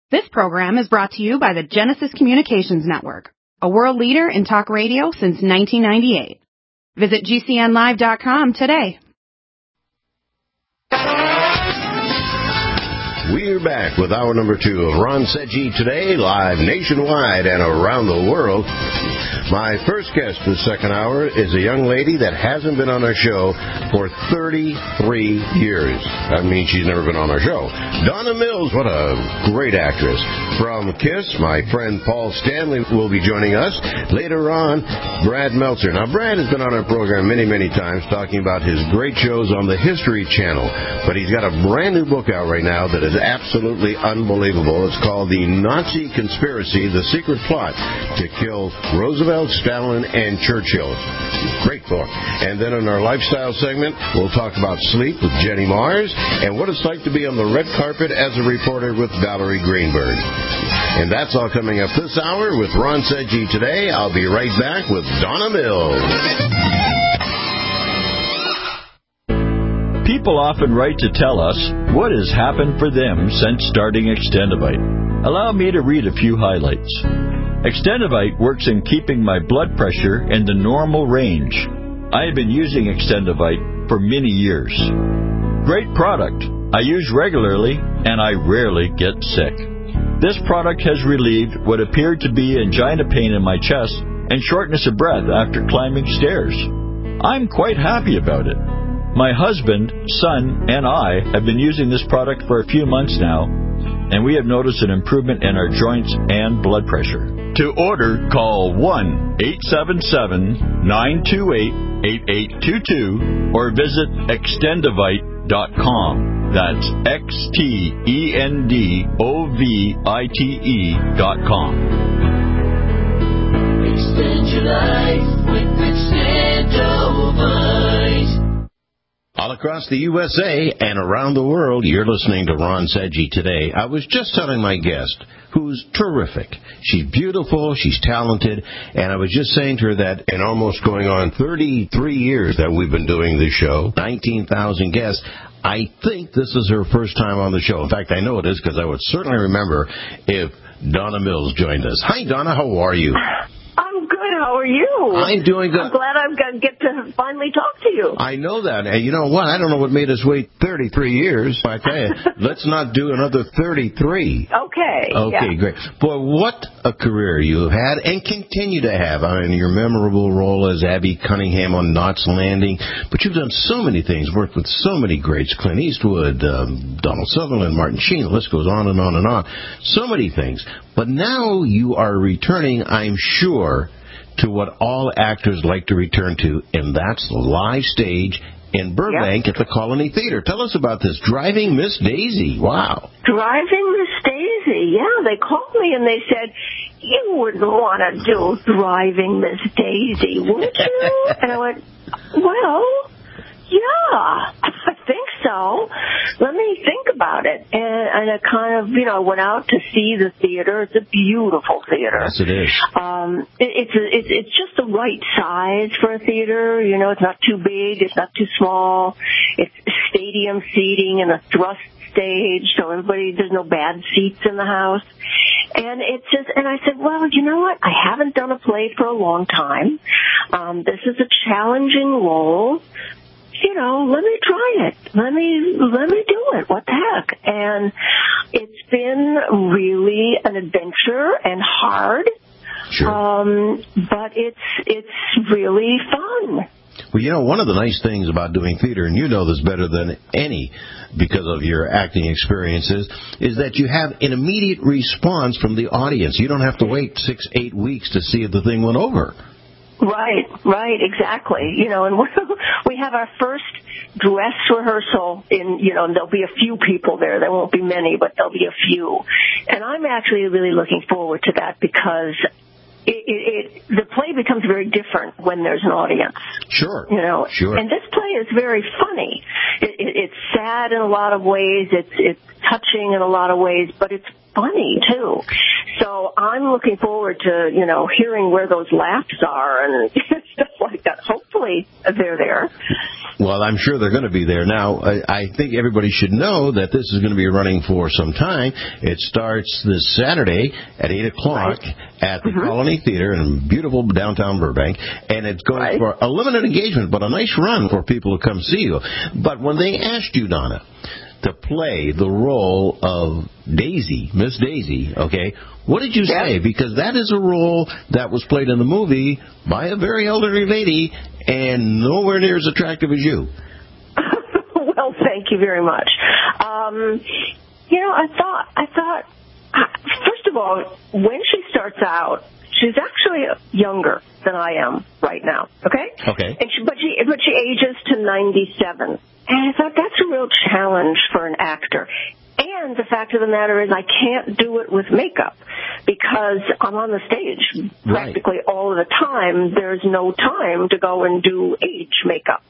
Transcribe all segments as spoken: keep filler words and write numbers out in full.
This program is brought to you by the Genesis Communications Network, a world leader in talk radio since nineteen ninety-eight. Visit G C N live dot com today. We're back with hour number two of Ron Seggi Today, live nationwide and around the world. My first guest this second hour is a young lady that hasn't been on our show for thirty-three years. That means she's never been on our show. Donna Mills, what a great actress. From KISS, my friend Paul Stanley will be joining us. Later on, Brad Meltzer. Now, Brad has been on our program many, many times talking about his great shows on the History Channel. But he's got a brand new book out right now that is absolutely unbelievable. It's called The Nazi Conspiracy, The Secret Plot to Kill Roosevelt, Stalin, and Churchill. Great book. And then in our lifestyle segment, we'll talk about sleep with Jenny Mars and what it's like to be on the red carpet as a reporter with Valerie Greenberg. And that's all coming up this hour with Ron Seggi Today. I'll be right back with Donna Mills. People often write to tell us what has happened for them since starting Extendivite. Allow me to read a few highlights. Extendivite works in keeping my blood pressure in the normal range. I have been using Extendivite for many years. Great product. I use regularly, and I rarely get sick. This product has relieved what appeared to be angina pain in my chest and shortness of breath after climbing stairs. I'm quite happy about it. My husband, son, and I have been using this product for a few months now, and we have noticed an improvement in our joints and blood pressure. To order, call one eight seven seven, nine two eight, eight eight two two or visit extendivite dot com. That's X T E N D O V I T E dot com. Extend your life with Extendivite. All across the U S A and around the world, you're listening to Ron Seggi Today. I was just telling my guest, who's terrific. She's beautiful, she's talented, and I was just saying to her that in almost going on thirty-three years that we've been doing this show, nineteen thousand guests, I think this is her first time on the show. In fact, I know it is because I would certainly remember if Donna Mills joined us. Hi, Donna. How are you? I'm good. How are you? I'm doing good. I'm glad I'm going to get to finally talk to you. I know that. And you know what? I don't know what made us wait thirty-three years. I tell you, let's not do another thirty-three. Okay. Okay, yeah. great. Boy, what a career you have had and continue to have. I mean, your memorable role as Abby Cunningham on Knots Landing. But you've done so many things, worked with so many greats, Clint Eastwood, um, Donald Sutherland, Martin Sheen. The list goes on and on and on. So many things. But now you are returning, I'm sure, to what all actors like to return to, and that's the live stage in Burbank yep. at the Colony Theater. Tell us about this. Driving Miss Daisy. Wow. Driving Miss Daisy. Yeah, they called me and they said, you wouldn't want to do Driving Miss Daisy, would you? And I went, well, yeah, I think so. Let me think about it. And, and I kind of, you know, went out to see the theater. It's a beautiful theater. Yes, it is. Um, it, it's, a, it's it's just the right size for a theater. You know, it's not too big. It's not too small. It's stadium seating and a thrust stage, so everybody, there's no bad seats in the house. And it's just, and I said, well, you know what? I haven't done a play for a long time. Um, this is a challenging role. You know, let me try it. Let me let me do it. What the heck? And it's been really an adventure and hard. Sure. Um, but it's it's really fun. Well, you know, one of the nice things about doing theater, and you know this better than any because of your acting experiences, is that you have an immediate response from the audience. You don't have to wait six, eight weeks to see if the thing went over. Right, right, exactly. You know, and we have our first dress rehearsal in, you know, and there'll be a few people there. There won't be many, but there'll be a few. And I'm actually really looking forward to that because it, it, it the play becomes very different when there's an audience. Sure. You know, sure. And this play is very funny. It, it, it's sad in a lot of ways. It's it's touching in a lot of ways, but it's funny too. So I'm looking forward to, you know, hearing where those laughs are and stuff like that. Hopefully they're there. Well, I'm sure they're going to be there. Now, I, I think everybody should know that this is going to be running for some time. It starts this Saturday at eight o'clock right. at the mm-hmm. Colony Theater in beautiful downtown Burbank, and it's going right. for a limited engagement, but a nice run for people to come see you. But when they asked you, Donna, to play the role of Daisy, Miss Daisy, okay, what did you yep. say? Because that is a role that was played in the movie by a very elderly lady and nowhere near as attractive as you. Well, thank you very much. Um, you know, I thought, I thought, first of all, when she starts out, she's actually younger than I am right now, okay? Okay. And she, but she, but she ages to ninety-seven. And I thought that's a real challenge for an actor. And the fact of the matter is I can't do it with makeup because I'm on the stage practically right. all of the time. There's no time to go and do age makeup.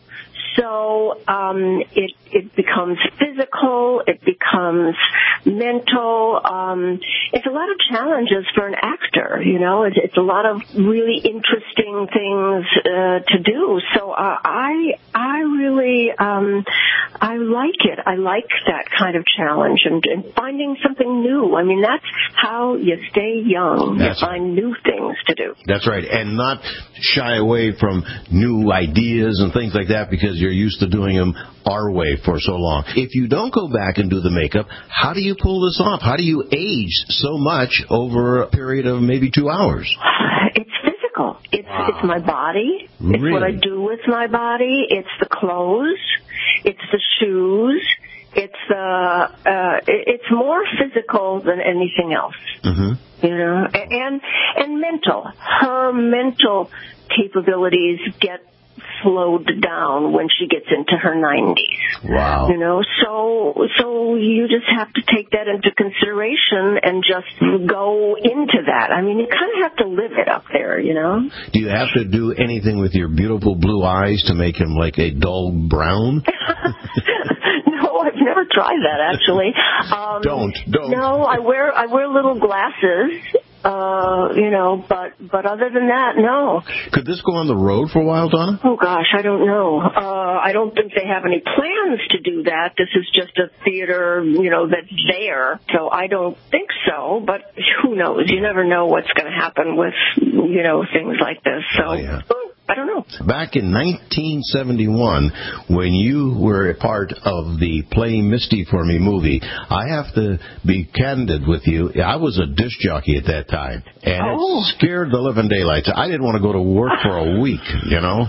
So um, it it becomes physical, it becomes mental. Um, it's a lot of challenges for an actor, you know. It's, it's a lot of really interesting things uh, to do. So uh, I I really um, I like it. I like that kind of challenge and, and finding something new. I mean, that's how you stay young. That's you find right. new things to do. That's right, and not shy away from new ideas and things like that because you're used to doing them our way for so long. If you don't go back and do the makeup, how do you pull this off? How do you age so much over a period of maybe two hours? It's physical. It's wow. it's my body. Really? It's what I do with my body. It's the clothes. It's the shoes. It's the uh, it's more physical than anything else. Mm-hmm. You know, and and mental. Her mental capabilities get slowed down when she gets into her nineties. Wow. You know, so so you just have to take that into consideration and just go into that. I mean, you kind of have to live it up there, you know. Do you have to do anything with your beautiful blue eyes to make him like a dull brown? No, I've never tried that actually. Um, don't, don't. No, I wear I wear little glasses. Uh, you know, but but other than that, no. Could this go on the road for a while, Donna? Oh gosh, I don't know. Uh, I don't think they have any plans to do that. This is just a theater, you know, that's there. So I don't think so. But who knows? You never know what's going to happen with, you know, things like this. So. Oh, yeah. I don't know. Back in nineteen seventy-one, when you were a part of the Play Misty for Me movie, I have to be candid with you. I was a disc jockey at that time, and oh. it scared the living daylights. I didn't want to go to work for a week, you know.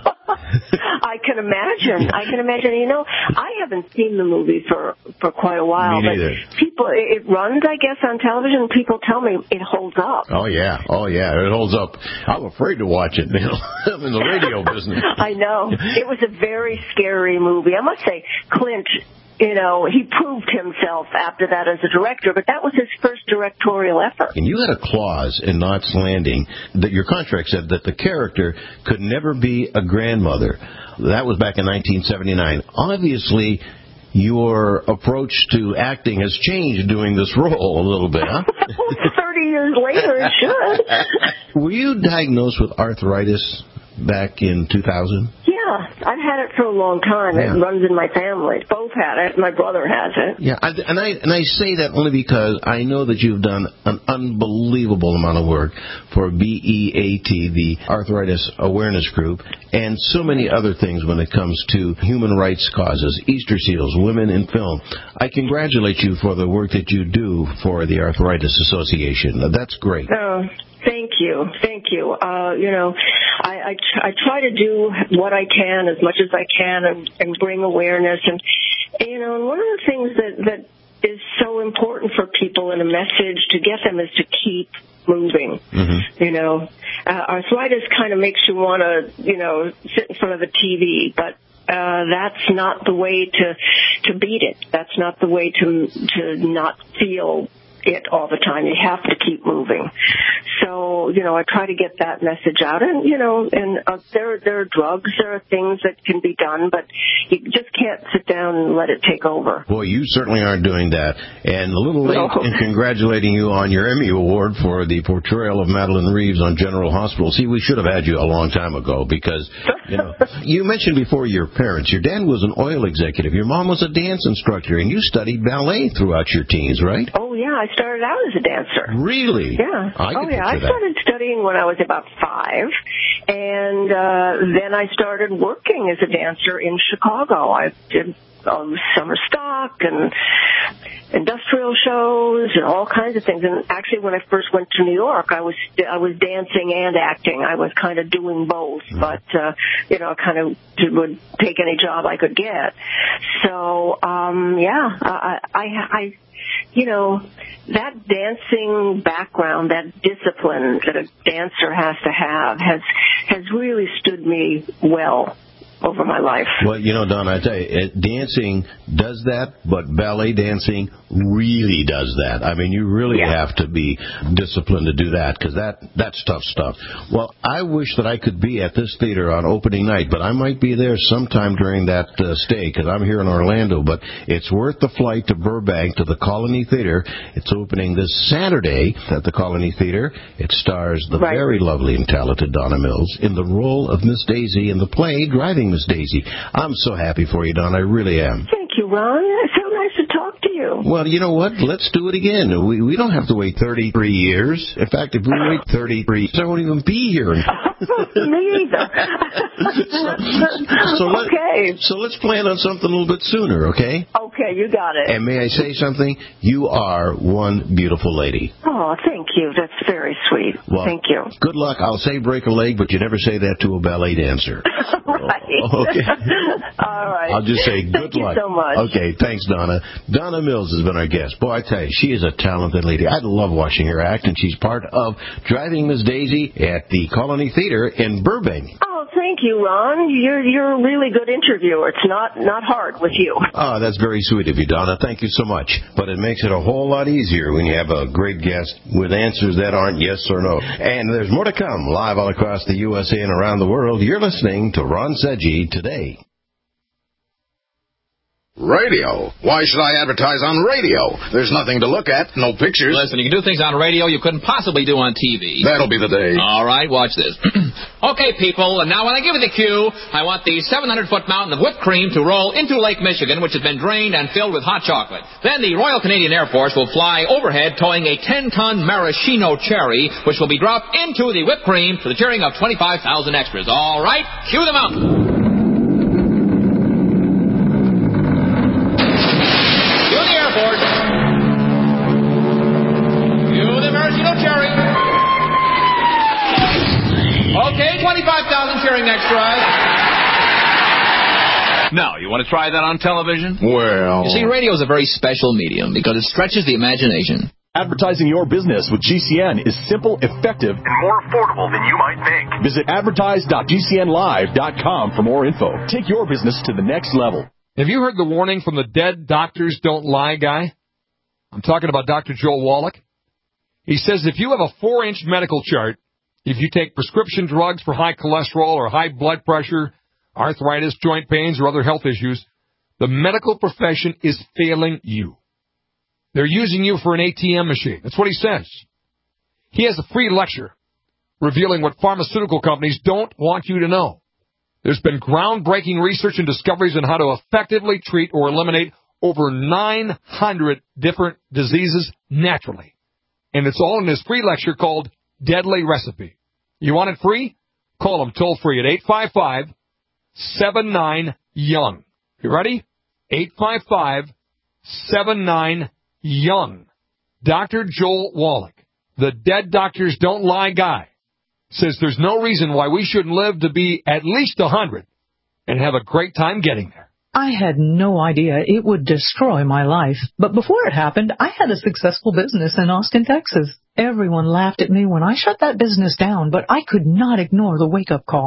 I can imagine. I can imagine. You know, I haven't seen the movie for, for quite a while. Me neither. But people, it runs, I guess, on television. People tell me it holds up. Oh, yeah. Oh, yeah. It holds up. I'm afraid to watch it. You know, I'm in the radio business. I know. It was a very scary movie. I must say, Clint, you know, he proved himself after that as a director, but that was his first directorial effort. And you had a clause in Knots Landing that your contract said that the character could never be a grandmother. That was back in nineteen seventy-nine. Obviously, your approach to acting has changed doing this role a little bit, huh? thirty years later, it should. Were you diagnosed with arthritis back in two thousand? Yeah, I've had it for a long time. Yeah. It runs in my family. Both had it. My brother has it. Yeah, I, and I and I say that only because I know that you've done an unbelievable amount of work for B E A T, the Arthritis Awareness Group, and so many other things when it comes to human rights causes, Easter Seals, Women in Film. I congratulate you for the work that you do for the Arthritis Association. That's great. Oh, thank you. Thank you. Uh, you know, I, I, I try to do what I can as much as I can and, and bring awareness. And, you know, and one of the things that, that is so important for people in a message to get them is to keep moving. Mm-hmm. You know, uh, arthritis kind of makes you want to, you know, sit in front of the T V, but Uh, that's not the way to to beat it. That's not the way to to not feel it all the time. You have to keep moving. So So, you know, I try to get that message out. And, you know, and uh, there, there are drugs, there are things that can be done, but you just can't sit down and let it take over. Boy, you certainly aren't doing that. And a little late No. in congratulating you on your Emmy Award for the portrayal of Madeline Reeves on General Hospital. See, we should have had you a long time ago because, you know, you mentioned before your parents. Your dad was an oil executive. Your mom was a dance instructor, and you studied ballet throughout your teens, right? Oh, yeah, I started out as a dancer. Really? Yeah. I oh, could yeah. I picture that. started studying when I was about five, and uh, then I started working as a dancer in Chicago. I did um, summer stock and industrial shows and all kinds of things. And actually, when I first went to New York, I was I was dancing and acting. I was kind of doing both, mm-hmm. but uh, you know, kind of would take any job I could get. So, um, yeah, I, I, I you know, that dancing background, that discipline that a dancer has to have, has has really stood me well over my life. Well, you know, Don, I tell you, it, dancing does that, but ballet dancing really does that. I mean, you really yeah. have to be disciplined to do that, because that, that's tough stuff. Well, I wish that I could be at this theater on opening night, but I might be there sometime during that uh, stay, because I'm here in Orlando, but it's worth the flight to Burbank to the Colony Theater. It's opening this Saturday at the Colony Theater. It stars the right. very lovely and talented Donna Mills in the role of Miss Daisy in the play Driving Miss Daisy. I'm so happy for you, Don. I really am. Thank you, Ron. It's so nice to talk to you. Well, you know what? Let's do it again. We we don't have to wait thirty-three years. In fact, if we wait thirty-three years, I won't even be here. Me either. so, so let, okay. So let's plan on something a little bit sooner, okay? Okay, you got it. And may I say something? You are one beautiful lady. Oh, thank you. That's very sweet. Well, thank you. Good luck. I'll say break a leg, but you never say that to a ballet dancer. Right. Oh, okay. All right. I'll just say good Thank luck. you so much. Okay, thanks, Donna. Donna Mills has been our guest. Boy, I tell you, she is a talented lady. I love watching her act, and she's part of Driving Miss Daisy at the Colony Theater in Burbank. Oh, thank you, Ron. You're you're a really good interviewer. It's not not hard with you. Oh, that's very sweet of you, Donna. Thank you so much. But it makes it a whole lot easier when you have a great guest with answers that aren't yes or no. And there's more to come live all across the U S A and around the world. You're listening to Ron Seggi Today. Radio. Why should I advertise on radio? There's nothing to look at, no pictures. Listen, you can do things on radio you couldn't possibly do on T V. That'll be the day. All right, watch this. Okay, people, and now when I give you the cue, I want the seven hundred foot mountain of whipped cream to roll into Lake Michigan, which has been drained and filled with hot chocolate. Then the Royal Canadian Air Force will fly overhead towing a ten ton maraschino cherry, which will be dropped into the whipped cream to the cheering of twenty-five thousand extras. All right, cue the mountain. Okay, twenty-five thousand cheering extras. Now, you want to try that on television? Well... You see, radio is a very special medium because it stretches the imagination. Advertising your business with G C N is simple, effective, and more affordable than you might think. Visit advertise dot G C N live dot com for more info. Take your business to the next level. Have you heard the warning from the dead doctors don't lie guy? I'm talking about Doctor Joel Wallach. He says if you have a four-inch medical chart, if you take prescription drugs for high cholesterol or high blood pressure, arthritis, joint pains, or other health issues, the medical profession is failing you. They're using you for an A T M machine. That's what he says. He has a free lecture revealing what pharmaceutical companies don't want you to know. There's been groundbreaking research and discoveries on how to effectively treat or eliminate over nine hundred different diseases naturally. And it's all in this free lecture called Deadly Recipe. You want it free? Call them toll free at eight five five, seven nine, young. You ready? eight five five, seven nine, young. Doctor Joel Wallach, the dead doctors don't lie guy, says there's no reason why we shouldn't live to be at least one hundred and have a great time getting there. I had no idea it would destroy my life. But before it happened, I had a successful business in Austin, Texas. Everyone laughed at me when I shut that business down, but I could not ignore the wake-up call.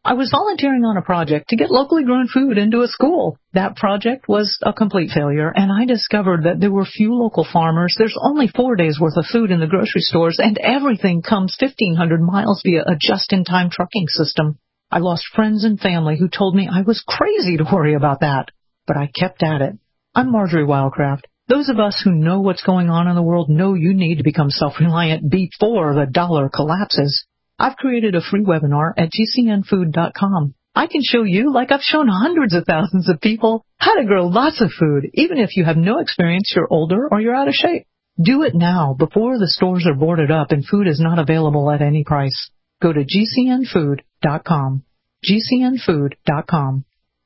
I was volunteering on a project to get locally grown food into a school. That project was a complete failure, and I discovered that there were few local farmers. There's only four days' worth of food in the grocery stores, and everything comes fifteen hundred miles via a just-in-time trucking system. I lost friends and family who told me I was crazy to worry about that, but I kept at it. I'm Marjorie Wildcraft. Those of us who know what's going on in the world know you need to become self-reliant before the dollar collapses. I've created a free webinar at G C N food dot com. I can show you, like I've shown hundreds of thousands of people, how to grow lots of food, even if you have no experience, you're older, or you're out of shape. Do it now, before the stores are boarded up and food is not available at any price. Go to G C N food dot com. G C N food dot com.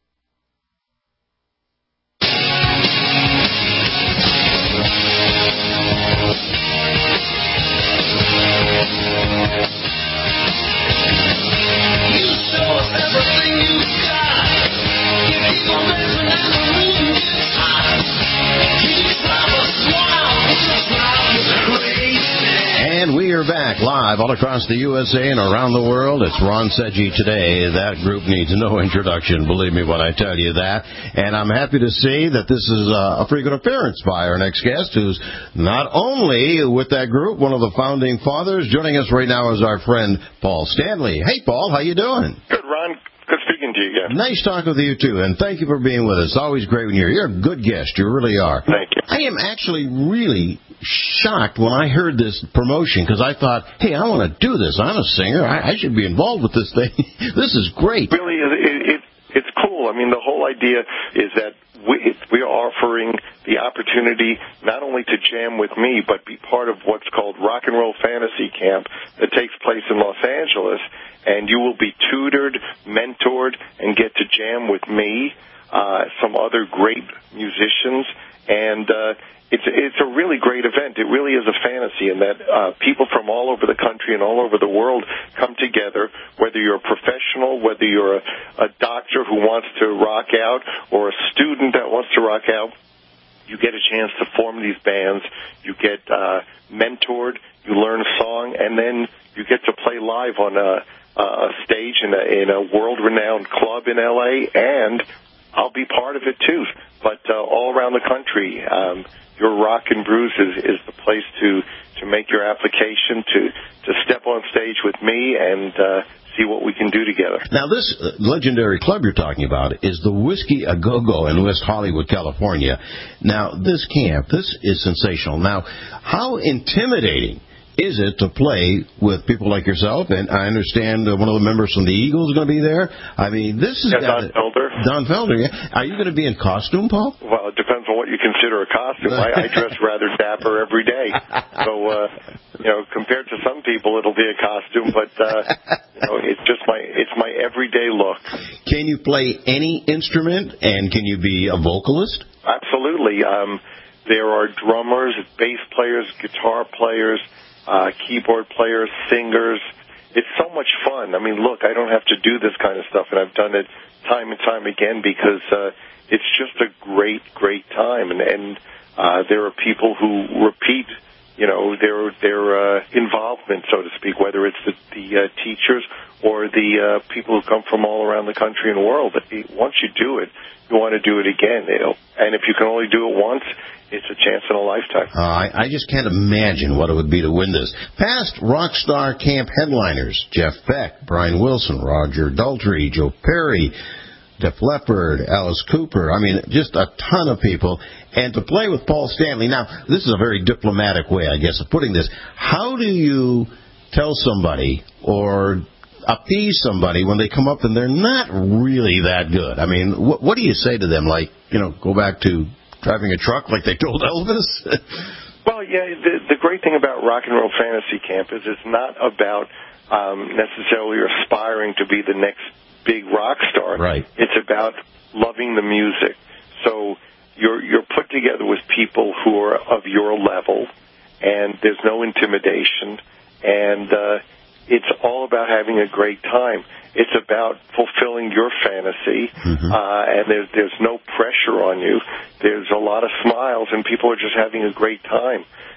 And we are back live all across the U S A and around the world. It's Ron Seggi Today. That group needs no introduction, believe me when I tell you that. And I'm happy to see that this is a frequent appearance by our next guest, who's not only with that group, one of the founding fathers. Joining us right now is our friend Paul Stanley. Hey, Paul, how you doing? Good, Ron. Good speaking to you again. Nice talking with you, too, and thank you for being with us. Always great when you're here. You're a good guest. You really are. Thank you. I am actually really shocked when I heard this promotion, because I thought, hey, I want to do this. I'm a singer. I, I should be involved with this thing. This is great. Really, it, it, it's cool. I mean, the whole idea is that we, it, we are offering the opportunity not only to jam with me, but be part of what's called Rock and Roll Fantasy Camp that takes place in Los Angeles. And you will be tutored, mentored, and get to jam with me, uh, some other great musicians. And uh, it's, it's a really great event. It really is a fantasy in that uh, people from all over the country and all over the world come together, whether you're a professional, whether you're a, a doctor who wants to rock out, or a student that wants to rock out. You get a chance to form these bands. You get uh, mentored. You learn a song, and then you get to play live on a a stage in a, in a world-renowned club in L A, and I'll be part of it too. But uh, all around the country, um, your Rock and Brews is, is the place to, to make your application, to, to step on stage with me and uh, see what we can do together. Now, this legendary club you're talking about is the Whiskey A Go-Go in West Hollywood, California. Now, this camp, this is sensational. Now, how intimidating is it to play with people like yourself? And I understand uh, one of the members from the Eagles is going to be there. I mean, this is... Yeah, Don Felder. Don Felder, yeah. Are you going to be in costume, Paul? Well, it depends on what you consider a costume. I, I dress rather dapper every day. So, uh, you know, compared to some people, it'll be a costume, but, uh, you know, it's just my, it's my everyday look. Can you play any instrument, and can you be a vocalist? Absolutely. Um, there are drummers, bass players, guitar players, Uh, keyboard players, singers. It's so much fun. I mean, look, I don't have to do this kind of stuff, and I've done it time and time again because uh, it's just a great, great time. And, and uh, there are people who repeat, you know, their their uh, involvement, so to speak, whether it's the, the uh, teachers or the uh, people who come from all around the country and world. But once you do it, you want to do it again. You know? And if you can only do it once, it's a chance in a lifetime. Uh, I, I just can't imagine what it would be to win this. Past Rockstar Camp headliners, Jeff Beck, Brian Wilson, Roger Daltrey, Joe Perry, Def Leppard, Alice Cooper. I mean, just a ton of people. And to play with Paul Stanley. Now, this is a very diplomatic way, I guess, of putting this. How do you tell somebody or appease somebody when they come up and they're not really that good? I mean, what, what do you say to them? Like, you know, go back to driving a truck like they told Elvis? Well, yeah, the, the great thing about Rock and Roll Fantasy Camp is it's not about um, necessarily aspiring to be the next big rock star. Right. It's about loving the music. So you're you're put together with people who are of your level, and there's no intimidation, and uh, it's all about having a great time. It's about fulfilling your fantasy, mm-hmm. uh, and there's, there's no pressure on you. There's a lot of smiles, and people are just having a great time.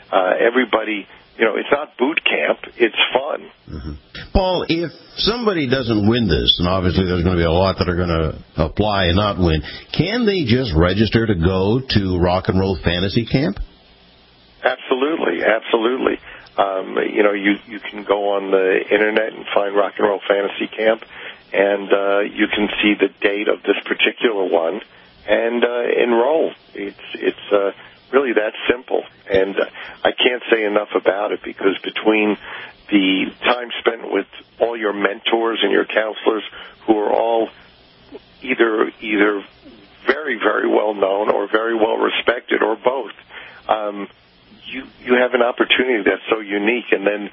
uh, everybody, you know, it's not boot camp, it's fun. Mm-hmm. Paul, if somebody doesn't win this, and obviously there's going to be a lot that are going to apply and not win, can they just register to go to Rock and Roll Fantasy Camp? Absolutely, absolutely. Um, you know, you, you can go on the Internet and find Rock and Roll Fantasy Camp, and uh, you can see the date of this particular one and uh, enroll. It's it's uh, really that simple, and uh, I can't say enough about it because between the time spent with all your mentors and your counselors, who are all either either very very well known or very well respected or both. Um, You you have an opportunity that's so unique, and then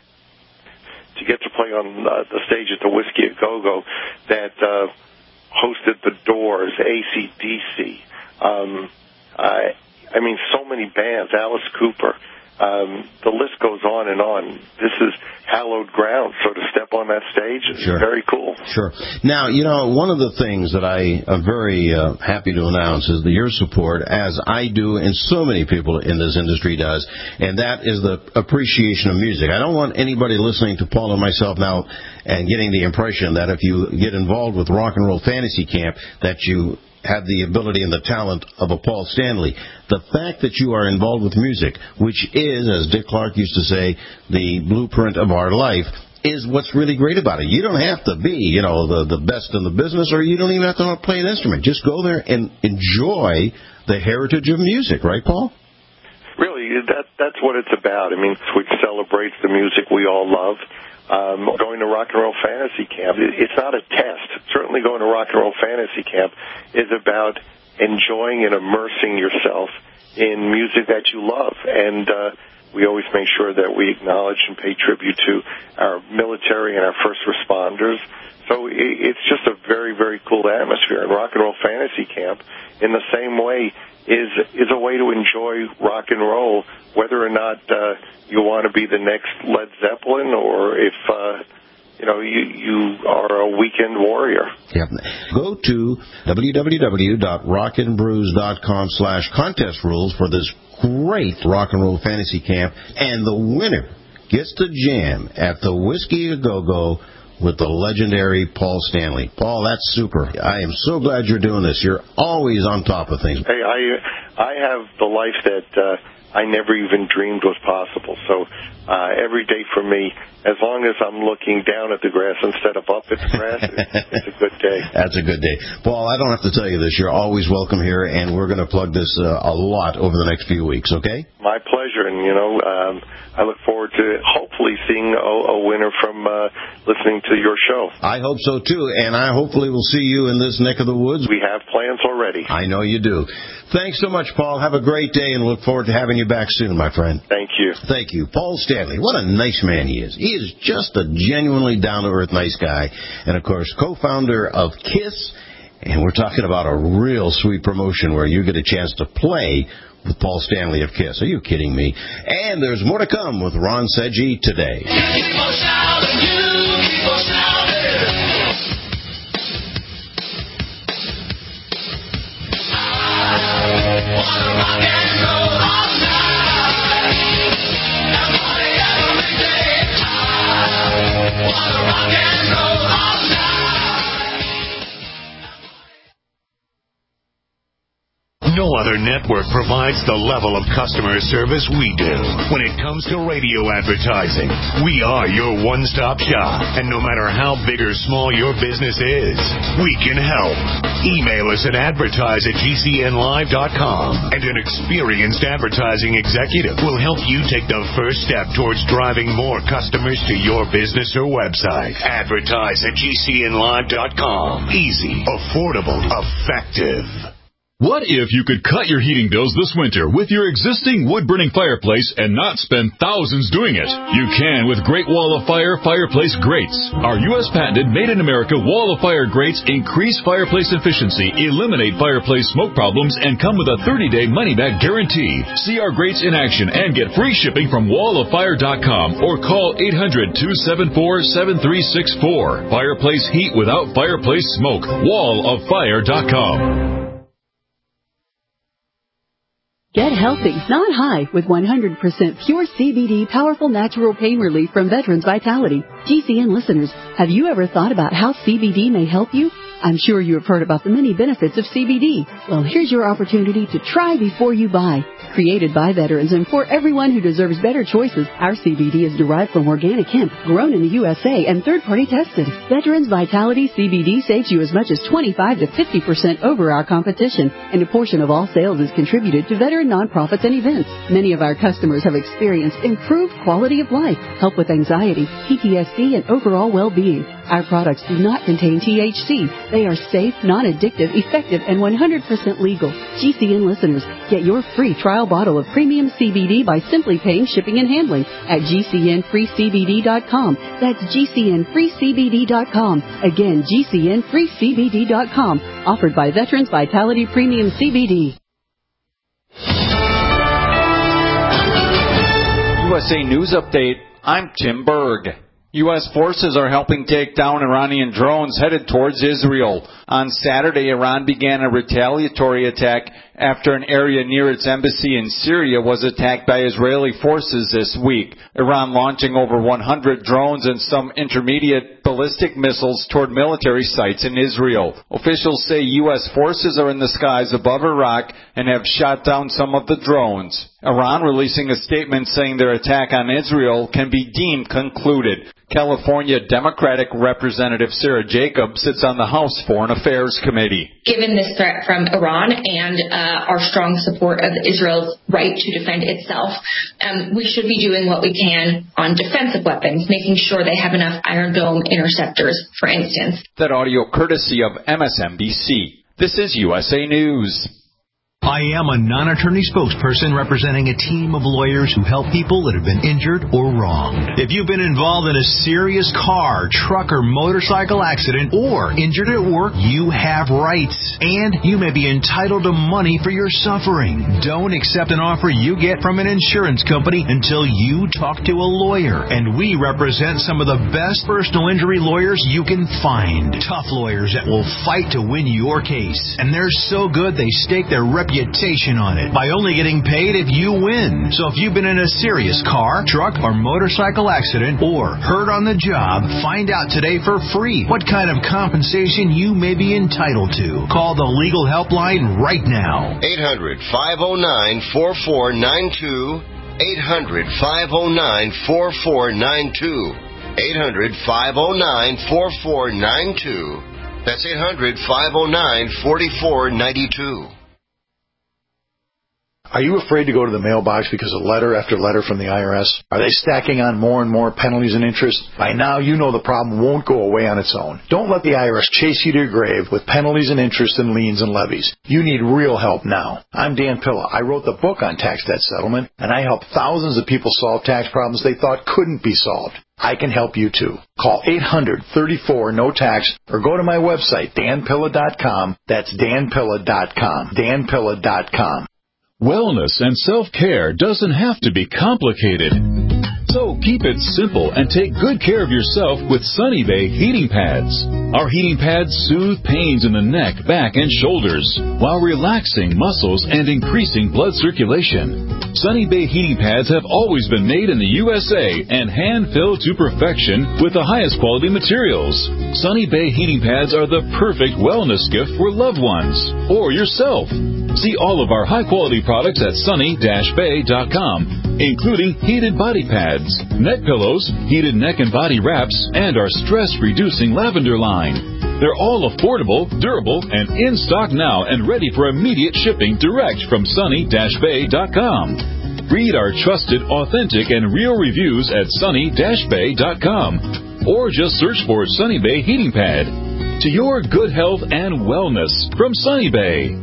to get to play on uh, the stage at the Whiskey A Go Go that uh, hosted the Doors, A C D C. Um, I I mean, so many bands, Alice Cooper. Um, the list goes on and on. This is hallowed ground, so to step on that stage is sure. very cool. Sure. Now, you know, one of the things that I am very uh, happy to announce is the, your support, as I do and so many people in this industry does, and that is the appreciation of music. I don't want anybody listening to Paul and myself now and getting the impression that if you get involved with Rock and Roll Fantasy Camp that you have the ability and the talent of a Paul Stanley. The fact that you are involved with music, which is, as Dick Clark used to say, the blueprint of our life, is what's really great about it. You don't have to be, you know, the, the best in the business, or you don't even have to know how to play an instrument. Just go there and enjoy the heritage of music, right, Paul? Really, that that's what it's about. I mean, which celebrates the music we all love. Um, going to Rock and Roll Fantasy Camp, it's not a test. Certainly going to Rock and Roll Fantasy Camp is about enjoying and immersing yourself in music that you love. And uh, we always make sure that we acknowledge and pay tribute to our military and our first responders. So it's just a very, very cool atmosphere. And Rock and Roll Fantasy Camp, in the same way, is is a way to enjoy rock and roll, whether or not uh, you want to be the next Led Zeppelin or if uh, you know you you are a weekend warrior. Yep. Go to w w w dot rock and brews dot com slash contest rules for this great Rock and Roll Fantasy Camp, and the winner gets to jam at the Whiskey A Go Go with the legendary Paul Stanley. Paul, that's super. I am so glad you're doing this. You're always on top of things. Hey, I I have the life that uh, I never even dreamed was possible. So uh, every day for me, as long as I'm looking down at the grass instead of up at the grass, it's, it's a good day. That's a good day. Paul, I don't have to tell you this. You're always welcome here, and we're going to plug this uh, a lot over the next few weeks, okay? My pleasure, and, you know, um, I look forward to hopefully seeing a, a winner from uh, listening to your show. I hope so, too, and I hopefully will see you in this neck of the woods. We have plans already. I know you do. Thanks so much, Paul. Have a great day, and look forward to having you back soon, my friend. Thank you. Thank you. Paul Stanley, what a nice man he is. He is just a genuinely down-to-earth nice guy, and, of course, co-founder of KISS, and we're talking about a real sweet promotion where you get a chance to play with Paul Stanley of KISS. Are you kidding me? And there's more to come with Ron Sedgey today. People shouting, you people shouting. I wanna rock and roll all night. Everybody, every day. I wanna rock and roll all night. No other network provides the level of customer service we do. When it comes to radio advertising, we are your one-stop shop. And no matter how big or small your business is, we can help. Email us at advertise at g c n live dot com, and an experienced advertising executive will help you take the first step towards driving more customers to your business or website. Advertise at g c n live dot com. Easy, affordable, effective. What if you could cut your heating bills this winter with your existing wood-burning fireplace and not spend thousands doing it? You can with Great Wall of Fire Fireplace Grates. Our U S patented made-in-America Wall of Fire grates increase fireplace efficiency, eliminate fireplace smoke problems, and come with a thirty-day money-back guarantee. See our grates in action and get free shipping from wall of fire dot com or call eight hundred, two seven four, seven three six four. Fireplace heat without fireplace smoke. wall of fire dot com. Get healthy, not high, with one hundred percent pure C B D powerful natural pain relief from Veterans Vitality. G C N listeners, have you ever thought about how C B D may help you? I'm sure you have heard about the many benefits of C B D. Well, here's your opportunity to try before you buy. Created by veterans and for everyone who deserves better choices, our C B D is derived from organic hemp, grown in the U S A, and third-party tested. Veterans Vitality C B D saves you as much as twenty-five to fifty percent over our competition, and a portion of all sales is contributed to veteran nonprofits and events. Many of our customers have experienced improved quality of life, help with anxiety, P T S D, and overall well-being. Our products do not contain T H C. They are safe, non-addictive, effective, and one hundred percent legal. G C N listeners, get your free trial bottle of premium C B D by simply paying shipping and handling at G C N free C B D dot com. That's G C N free C B D dot com. Again, G C N free C B D dot com. Offered by Veterans Vitality Premium C B D. U S A News Update. I'm Tim Berg. U S forces are helping take down Iranian drones headed towards Israel. On Saturday, Iran began a retaliatory attack after an area near its embassy in Syria was attacked by Israeli forces this week. Iran launching over one hundred drones and some intermediate ballistic missiles toward military sites in Israel. Officials say U S forces are in the skies above Iraq and have shot down some of the drones. Iran releasing a statement saying their attack on Israel can be deemed concluded. California Democratic Representative Sarah Jacobs sits on the House Foreign Affairs Committee. Given this threat from Iran and uh, our strong support of Israel's right to defend itself, um, we should be doing what we can on defensive weapons, making sure they have enough Iron Dome interceptors, for instance. That audio courtesy of M S N B C. This is U S A News. I am a non-attorney spokesperson representing a team of lawyers who help people that have been injured or wronged. If you've been involved in a serious car, truck, or motorcycle accident or injured at work, you have rights. And you may be entitled to money for your suffering. Don't accept an offer you get from an insurance company until you talk to a lawyer. And we represent some of the best personal injury lawyers you can find. Tough lawyers that will fight to win your case. And they're so good they stake their reputation on it by only getting paid if you win. So if you've been in a serious car, truck, or motorcycle accident or hurt on the job, find out today for free what kind of compensation you may be entitled to. Call the legal helpline right now. eight hundred, five oh nine, four four nine two. eight hundred, five oh nine, four four nine two. eight hundred, five oh nine, four four nine two. That's eight hundred, five oh nine, four four nine two. Are you afraid to go to the mailbox because of letter after letter from the I R S? Are they stacking on more and more penalties and interest? By now, you know the problem won't go away on its own. Don't let the I R S chase you to your grave with penalties and interest and liens and levies. You need real help now. I'm Dan Pilla. I wrote the book on tax debt settlement, and I help thousands of people solve tax problems they thought couldn't be solved. I can help you too. Call eight hundred, thirty-four, no tax or go to my website, dan pilla dot com. That's dan pilla dot com. dan pilla dot com. Wellness and self-care doesn't have to be complicated. So keep it simple and take good care of yourself with Sunny Bay heating pads. Our heating pads soothe pains in the neck, back, and shoulders while relaxing muscles and increasing blood circulation. Sunny Bay heating pads have always been made in the U S A and hand-filled to perfection with the highest quality materials. Sunny Bay heating pads are the perfect wellness gift for loved ones or yourself. See all of our high-quality products at sunny dash bay dot com, including heated body pads, neck pillows, heated neck and body wraps, and our stress-reducing lavender line. They're all affordable, durable, and in stock now and ready for immediate shipping direct from sunny dash bay dot com. Read our trusted, authentic, and real reviews at sunny dash bay dot com or just search for Sunny Bay Heating Pad. To your good health and wellness from Sunny Bay.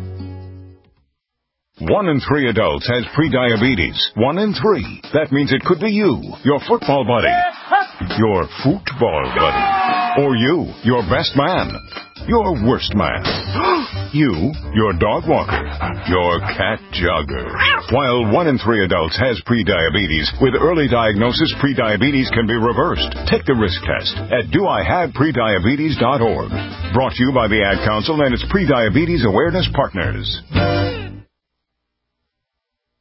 One in three adults has prediabetes. One in three. That means it could be you, your football buddy, your football buddy, or you, your best man, your worst man, you, your dog walker, your cat jogger. While one in three adults has prediabetes, with early diagnosis, prediabetes can be reversed. Take the risk test at do I have prediabetes dot org. Brought to you by the Ad Council and its Prediabetes Awareness Partners.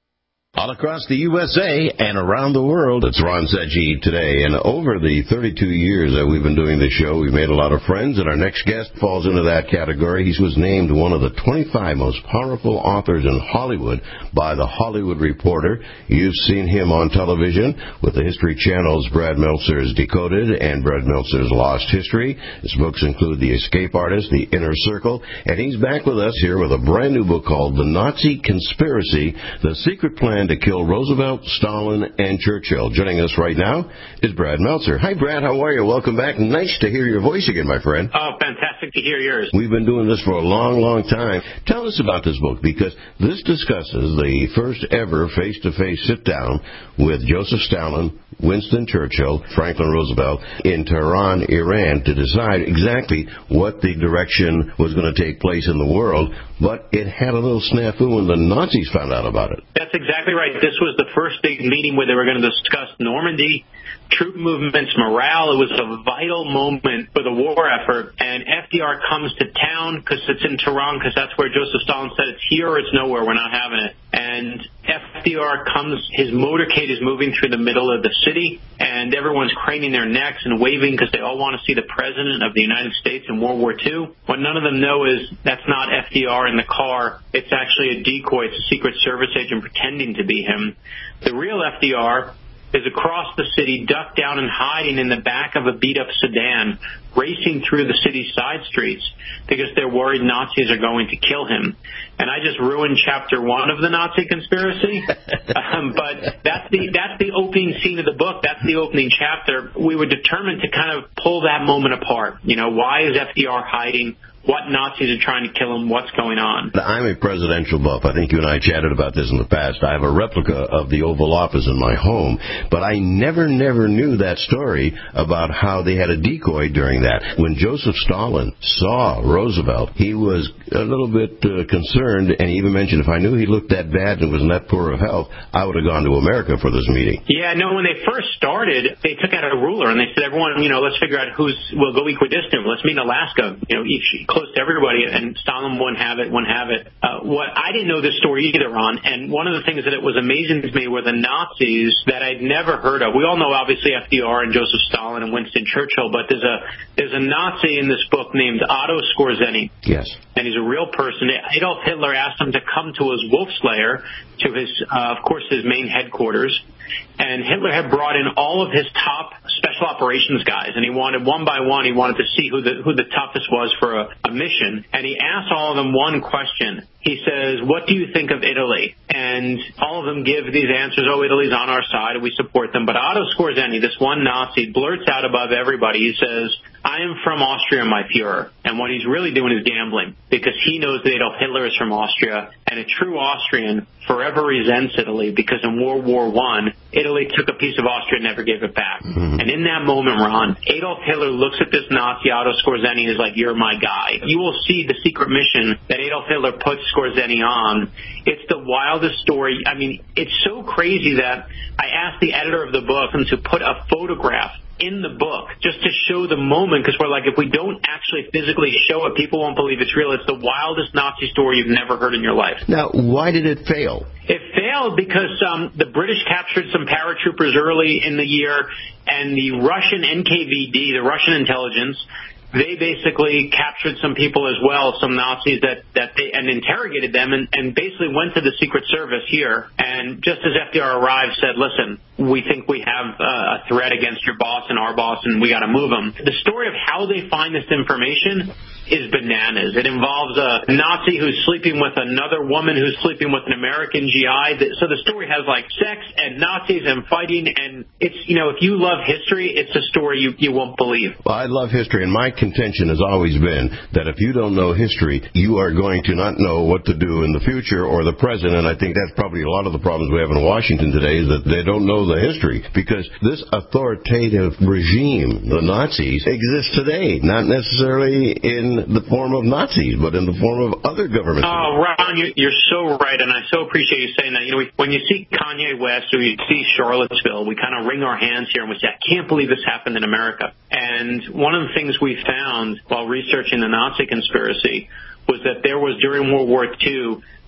all across the U S A and around the world. It's Ron Seggi today. And over the thirty-two years that we've been doing this show, we've made a lot of friends, and our next guest falls into that category. He was named one of the twenty-five most powerful authors in Hollywood by The Hollywood Reporter. You've seen him on television with the History Channel's Brad Meltzer's Decoded and Brad Meltzer's Lost History. His books include The Escape Artist, The Inner Circle, and he's back with us here with a brand new book called The Nazi Conspiracy, The Secret Plan to Kill Roosevelt, Stalin, and Churchill. Joining us right now is Brad Meltzer. Hi, Brad. How are you? Welcome back. Nice to hear your voice again, my friend. Oh, fantastic to hear yours. We've been doing this for a long, long time. Tell us about this book, because this discusses the first ever face-to-face sit-down with Joseph Stalin, Winston Churchill, Franklin Roosevelt in Tehran, Iran, to decide exactly what the direction was going to take place in the world. But it had a little snafu when the Nazis found out about it. That's exactly right. This was the first big meeting where they were going to discuss Normandy, troop movements, morale. It was a vital moment for the war effort. And F D R comes to town because it's in Tehran, because that's where Joseph Stalin said it's here or it's nowhere. We're not having it. And F D R comes, his motorcade is moving through the middle of the city, and everyone's craning their necks and waving because they all want to see the President of the United States in World War Two. What none of them know is that's not F D R in the car. It's actually a decoy. It's a Secret Service agent pretending to be him. The real F D R is across the city, ducked down and hiding in the back of a beat-up sedan, racing through the city's side streets because they're worried Nazis are going to kill him. And I just ruined chapter one of the Nazi conspiracy, um, but that's the that's the opening scene of the book. That's the opening chapter. We were determined to kind of pull that moment apart. You know, why is F D R hiding? What Nazis are trying to kill him? What's going on? I'm a presidential buff. I think you and I chatted about this in the past. I have a replica of the Oval Office in my home, but I never, never knew that story about how they had a decoy during that. When Joseph Stalin saw Roosevelt, he was a little bit uh, concerned, and he even mentioned, if I knew he looked that bad and was that poor of health, I would have gone to America for this meeting. Yeah, no, when they first started, they took out a ruler, and they said, everyone, you know, let's figure out who's, we'll go equidistant. Let's meet in Alaska, you know, each close to everybody, and Stalin wouldn't have it, wouldn't have it. Uh, what I didn't know this story either, Ron, and one of the things that it was amazing to me were the Nazis that I'd never heard of. We all know, obviously, F D R and Joseph Stalin and Winston Churchill, but there's a there's a Nazi in this book named Otto Skorzeny. Yes. And he's a real person. Adolf Hitler asked him to come to his wolf slayer, to his, uh, of course, his main headquarters. And Hitler had brought in all of his top special operations guys, and he wanted, one by one, he wanted to see who the who the toughest was for a, a mission. And he asked all of them one question. He says, what do you think of Italy? And all of them give these answers. Oh, Italy's on our side, and we support them. But Otto Skorzeny, this one Nazi, blurts out above everybody. He says, I am from Austria, my Fuhrer. And what he's really doing is gambling, because he knows that Adolf Hitler is from Austria, and a true Austrian forever resents Italy, because in World War One, Italy took a piece of Austria and never gave it back. Mm-hmm. And in that moment, Ron, Adolf Hitler looks at this Nazi, Otto Skorzeny, and is like, you're my guy. You will see the secret mission that Adolf Hitler puts Skorzeny on. It's the wildest story. I mean, it's so crazy that I asked the editor of the book to put a photograph in the book just to show the moment, because we're like, if we don't actually physically show it, people won't believe it's real. It's the wildest Nazi story you've never heard in your life. Now, why did it fail? It failed because um, the British captured some paratroopers early in the year, and the Russian N K V D, the Russian intelligence, they basically captured some people as well, some Nazis that, that they, and interrogated them, and, and basically went to the Secret Service here. And just as F D R arrived, said, listen, we think we have uh, a threat against your boss and our boss, and we got to move them. The story of how they find this information is bananas. It involves a Nazi who's sleeping with another woman who's sleeping with an American G I. So the story has like sex and Nazis and fighting, and it's, you know, if you love history, it's a story you, you won't believe. Well, I love history, and my contention has always been that if you don't know history, you are going to not know what to do in the future or the present, and I think that's probably a lot of the problems we have in Washington today, is that they don't know the history, because this authoritative regime, the Nazis, exists today, not necessarily in the form of Nazis, but in the form of other governments. Oh, Ron, you're so right, and I so appreciate you saying that. You know, when you see Kanye West or you see Charlottesville, we kind of wring our hands here and we say, I can't believe this happened in America. And one of the things we found while researching the Nazi conspiracy was that there was, during World War Two,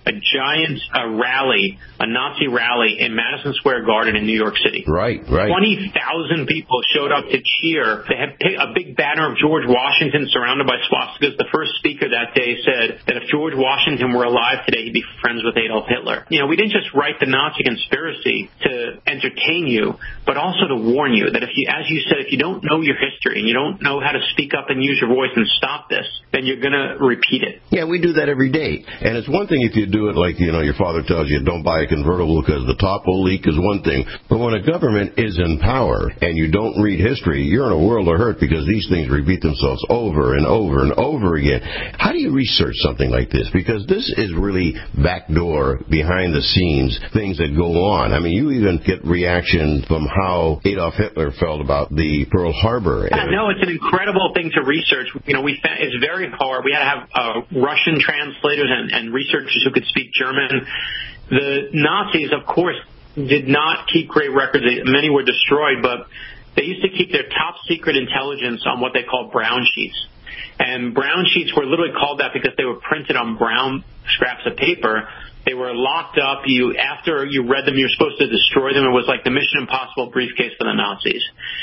a giant uh, rally, a Nazi rally in Madison Square Garden in New York City. Right, right. twenty thousand people showed up to cheer. They had a big banner of George Washington surrounded by swastikas. The first speaker that day said that if George Washington were alive today, he'd be friends with Adolf Hitler. You know, we didn't just write the Nazi conspiracy to entertain you, but also to warn you that if you, as you said, if you don't know your history and you don't know how to speak up and use your voice and stop this, then you're going to repeat it. Yeah, we do that every day. And it's one thing if you do it like, you know, your father tells you, don't buy a convertible because the top will leak is one thing. But when a government is in power and you don't read history, you're in a world of hurt because these things repeat themselves over and over and over again. How do you research something like this? Because this is really backdoor, behind the scenes, things that go on. I mean, you even get reaction from how Adolf Hitler felt about the Pearl Harbor. Yeah, no, it's an incredible thing to research. You know, we found it's very hard. We had to have uh, Russian translators and, and researchers who could speak German. The Nazis, of course, did not keep great records. Many were destroyed, but they used to keep their top secret intelligence on what they called brown sheets. And brown sheets were literally called that because they were printed on brown scraps of paper. They were locked up. You, after you read them, you were supposed to destroy them. It was like the Mission Impossible briefcase for the Nazis.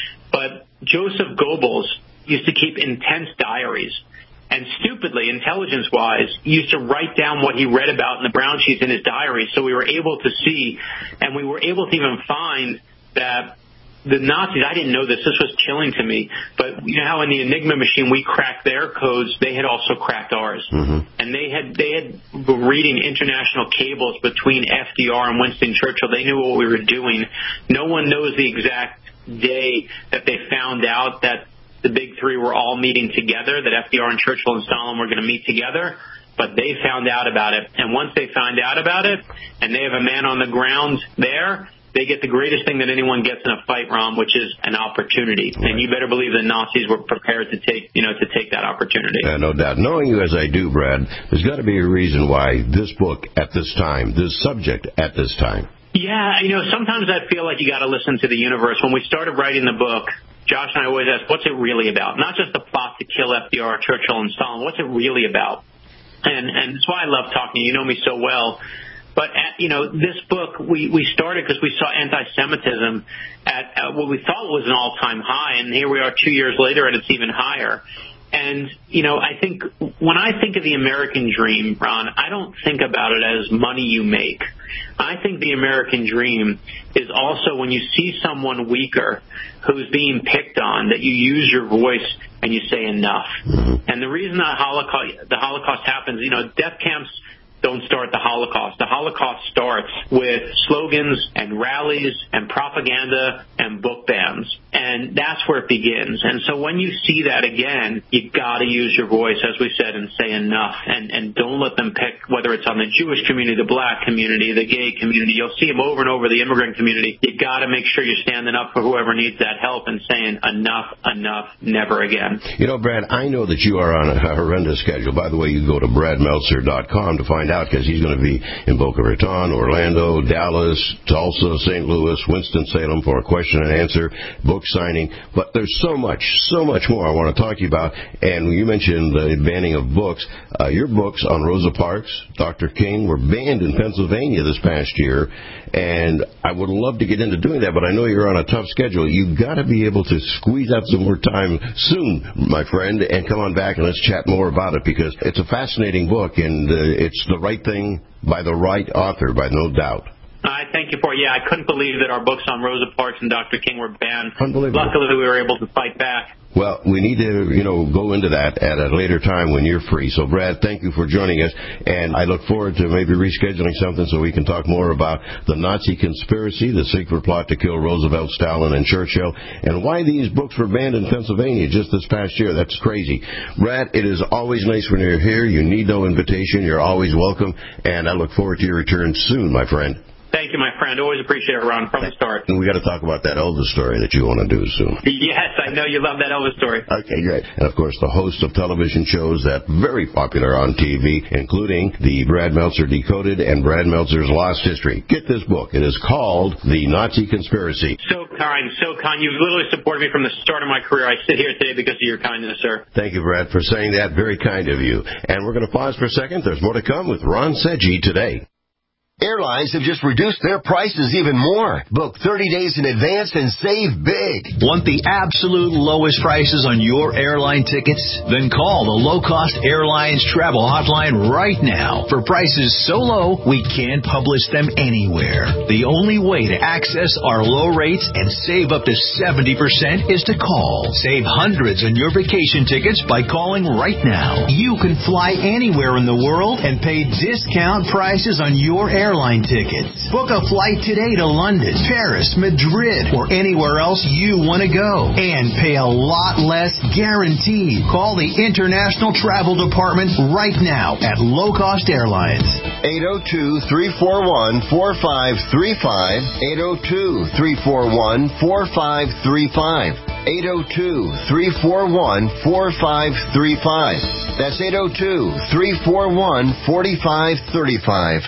But Joseph Goebbels used to keep intense diaries. And stupidly, intelligence-wise, he used to write down what he read about in the brown sheets in his diary. So we were able to see, and we were able to even find that the Nazis, I didn't know this, this was chilling to me, but you know how in the Enigma machine we cracked their codes, they had also cracked ours. Mm-hmm. And they had they had been reading international cables between F D R and Winston Churchill. They knew what we were doing. No one knows the exact day that they found out that the big three were all meeting together, that F D R and Churchill and Stalin were going to meet together, but they found out about it. And once they find out about it, and they have a man on the ground there, they get the greatest thing that anyone gets in a fight, Ron, which is an opportunity. Right. And you better believe the Nazis were prepared to take, you know, to take that opportunity. Yeah, no doubt. Knowing you as I do, Brad, there's got to be a reason why this book at this time, this subject at this time. Yeah, you know, sometimes I feel like you got to listen to the universe. When we started writing the book, Josh and I always ask, what's it really about? Not just the plot to kill F D R, Churchill, and Stalin. What's it really about? And and that's why I love talking to you. You know me so well. But, at, you know, this book, we, we started because we saw anti-Semitism at, at what we thought was an all-time high, and here we are two years later, and it's even higher. And, you know, I think when I think of the American dream, Ron, I don't think about it as money you make. I think the American dream is also when you see someone weaker who's being picked on, that you use your voice and you say enough. And the reason that Holocaust, the Holocaust happens, you know, death camps don't start the Holocaust. The Holocaust starts with slogans and rallies and propaganda and book bans. And that's where it begins. And so when you see that again, you got to use your voice, as we said, and say enough. And, and don't let them pick, whether it's on the Jewish community, the black community, the gay community. You'll see them over and over, the immigrant community. You got to make sure you're standing up for whoever needs that help and saying enough, enough, never again. You know, Brad, I know that you are on a horrendous schedule. By the way, you go to brad meltzer dot com to find out, because he's going to be in Boca Raton, Orlando, Dallas, Tulsa, Saint Louis, Winston-Salem for a question and answer, book signing. But there's so much, so much more I want to talk to you about. And you mentioned the banning of books. Uh, your books on Rosa Parks, Doctor King, were banned in Pennsylvania this past year. And I would love to get into doing that, but I know you're on a tough schedule. You've got to be able to squeeze out some more time soon, my friend, and come on back and let's chat more about it, because it's a fascinating book, and uh, it's the right thing by the right author, by no doubt. I thank you for it. Yeah, I couldn't believe that our books on Rosa Parks and Doctor King were banned. Unbelievable. Luckily, we were able to fight back. Well, we need to, you know, go into that at a later time when you're free. So, Brad, thank you for joining us, and I look forward to maybe rescheduling something so we can talk more about the Nazi conspiracy, the secret plot to kill Roosevelt, Stalin, and Churchill, and why these books were banned in Pennsylvania just this past year. That's crazy. Brad, it is always nice when you're here. You need no invitation. You're always welcome, and I look forward to your return soon, my friend. Thank you, my friend. Always appreciate it, Ron, from the start. And we got to talk about that Elvis story that you want to do soon. Yes, I know you love that Elvis story. Okay, great. And, of course, the host of television shows that very popular on T V, including the Brad Meltzer Decoded and Brad Meltzer's Lost History. Get this book. It is called The Nazi Conspiracy. So kind, so kind. You've literally supported me from the start of my career. I sit here today because of your kindness, sir. Thank you, Brad, for saying that. Very kind of you. And we're going to pause for a second. There's more to come with Ron Sedgey today. Airlines have just reduced their prices even more. Book thirty days in advance and save big. Want the absolute lowest prices on your airline tickets? Then call the Low Cost Airlines Travel Hotline right now. For prices so low, we can't publish them anywhere. The only way to access our low rates and save up to seventy percent is to call. Save hundreds on your vacation tickets by calling right now. You can fly anywhere in the world and pay discount prices on your airline Airline tickets. Book a flight today to London, Paris, Madrid, or anywhere else you want to go. And pay a lot less guaranteed. Call the International Travel Department right now at Low Cost Airlines. eight oh two, three four one, four five three five. eight oh two, three four one, four five three five. eight oh two, three four one, four five three five. That's eight oh two, three four one, four five three five.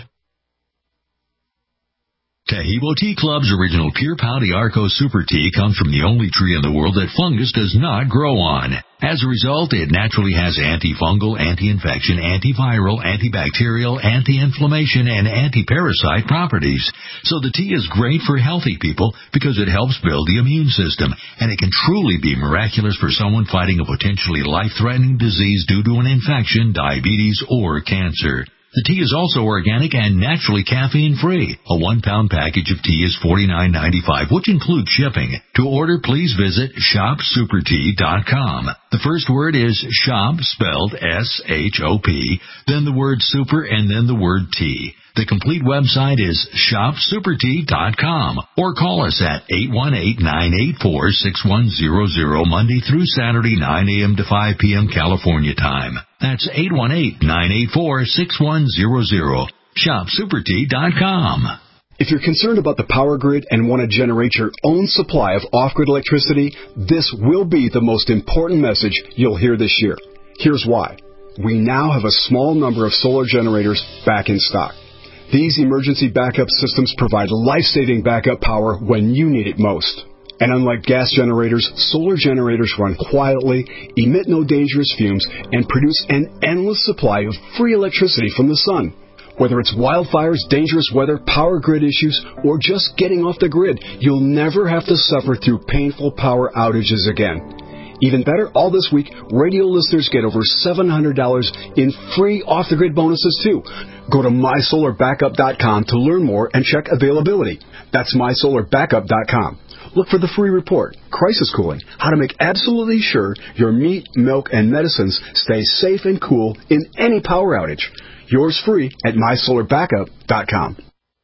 Tahibo Tea Club's original Pure Pau Arco Super Tea comes from the only tree in the world that fungus does not grow on. As a result, it naturally has antifungal, anti-infection, antiviral, antibacterial, anti-inflammation, and anti-parasite properties. So the tea is great for healthy people because it helps build the immune system, and it can truly be miraculous for someone fighting a potentially life-threatening disease due to an infection, diabetes, or cancer. The tea is also organic and naturally caffeine-free. A one-pound package of tea is forty-nine ninety-five, which includes shipping. To order, please visit shop super tea dot com. The first word is shop, spelled S H O P, then the word super, and then the word tea. The complete website is shop super tea dot com, or call us at eight one eight, nine eight four, six one zero zero Monday through Saturday, nine a.m. to five p.m. California time. That's eight one eight, nine eight four, six one zero zero. shop super tea dot com. If you're concerned about the power grid and want to generate your own supply of off-grid electricity, this will be the most important message you'll hear this year. Here's why. We now have a small number of solar generators back in stock. These emergency backup systems provide life-saving backup power when you need it most. And unlike gas generators, solar generators run quietly, emit no dangerous fumes, and produce an endless supply of free electricity from the sun. Whether it's wildfires, dangerous weather, power grid issues, or just getting off the grid, you'll never have to suffer through painful power outages again. Even better, all this week, radio listeners get over seven hundred dollars in free off-the-grid bonuses, too. Go to my solar backup dot com to learn more and check availability. That's my solar backup dot com. Look for the free report, Crisis Cooling, how to make absolutely sure your meat, milk, and medicines stay safe and cool in any power outage. Yours free at my solar backup dot com.